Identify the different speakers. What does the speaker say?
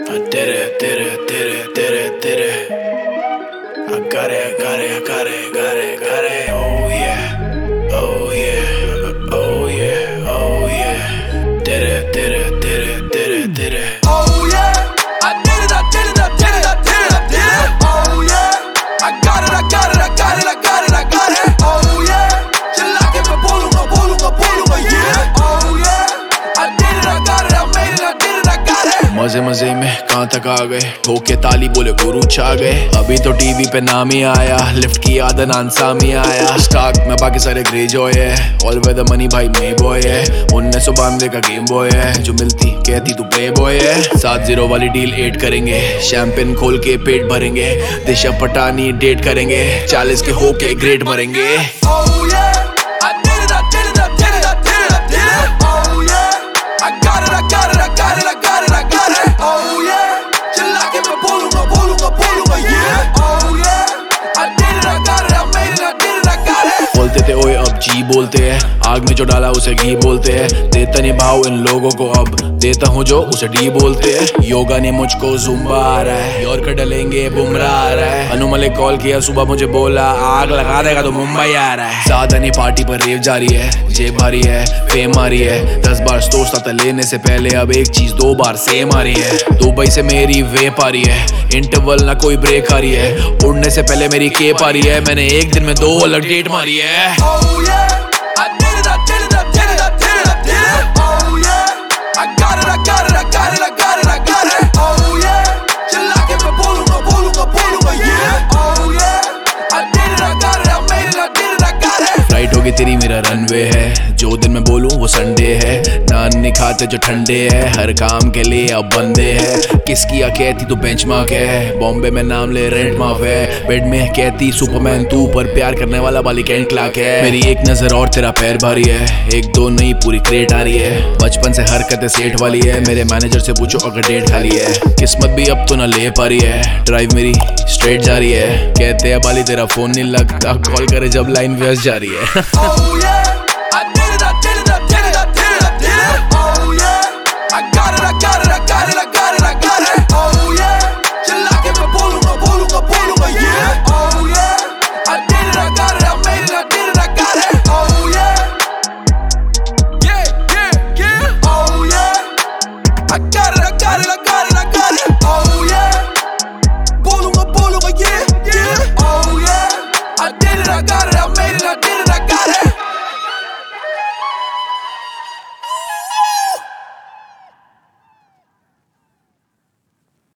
Speaker 1: I did it. I got it. Oh yeah. Oh yeah. Oh yeah. Oh yeah. Did it.
Speaker 2: Oh yeah. I did it. Oh yeah. I got it. Oh yeah. चला के मैं बोलूँगा yeah. Oh yeah. I did it. I got it. I made it. I did it. I got it.
Speaker 1: मजे में कहाँ तक आ गए, ठोके ताली बोले गुरु छा गए। अभी तो टीवी पे नाम ही आया, लिफ्ट की आदत आंसामी आया। स्टॉक में बाकी सारे ग्रेजॉय है, ऑल वेदर मनी भाई मे बॉय है। 1992 का गेम बॉय है, जो मिलती कहती तू प्ले बॉय है। 7-0 वाली डील 8 करेंगे, शैंपेन खोल के पेट भरेंगे। दिशा पटानी डेट करेंगे, 40 के होके ग्रेट मरेंगे।
Speaker 2: Oh yeah. I did it. Oh yeah. I got it. Oh yeah. चला के मैं बोलूँगा yeah. Oh yeah. I did it. I got it. I made it. I did it. I got it.
Speaker 1: बोलते थे ओए अब जी बोलते हैं, आग में जो डाला उसे घी बोलते हैं। देता नहीं भाव इन लोगों को, अब देता हूँ जो उसे डी बोलते हैं। योगा ने मुझको जुम्बा आ रहा है, यॉर्कर डलेंगे बुमराह आ रहा है। अनु मलिक कॉल किया सुबह मुझे, बोला आग लगा देगा तो मुंबई आ रहा है। ज्यादा नहीं पार्टी पर रेव जारी है, जेब भारी है, फेम आ रही है। 10 बार सोचता था लेने से पहले, अब एक चीज 2 बार सेम आ रही है। दुबई से मेरी वेप आ रही है, इंटरवल ना कोई ब्रेक आ रही है। उड़ने से पहले मेरी केप आ रही है, मैंने एक दिन में 2 अलग डेट मारी है।
Speaker 2: Oh yeah. I did it. Oh yeah. I got it. Oh yeah. चला के मैं बोलूँगा yeah. Oh yeah. I did it. I got it. I made it. I did it. I got it.
Speaker 1: Flight होगी तेरी मेरा runway है, जो दिन मैं बोलूं वो संडे है। नान नहीं खाते जो ठंडे है, हर काम के लिए अब बंदे है। किसकी कहती तो बेंचमार्क है, बॉम्बे में नाम ले रेड माफ है। बेड में कहती सुपरमैन तू, पर प्यार करने वाला बाली कैंट क्लाक है। मेरी एक नजर और तेरा पैर भारी है, 1-2 नहीं पूरी क्रेट आ रही है। बचपन से हरकतें सेठ वाली है, मेरे मैनेजर से पूछो अगर डेट खाली है। किस्मत भी अब तो ना ले पा रही है, ड्राइव मेरी स्ट्रेट जा रही है। कहते हैं बाली तेरा फोन नहीं लगता, कॉल करे जब लाइन व्यस्त जा रही है।
Speaker 2: Oh yeah. I did it. Oh yeah. I got it. Oh yeah. चला के मैं बोलूँगा yeah. Oh yeah. I did it. I got it. I made it. I did it. I got it. Oh yeah. Yeah. Oh yeah. I got it. Oh yeah. बोलूँगा yeah. Oh yeah. I did it. I got it. I made it. I did it.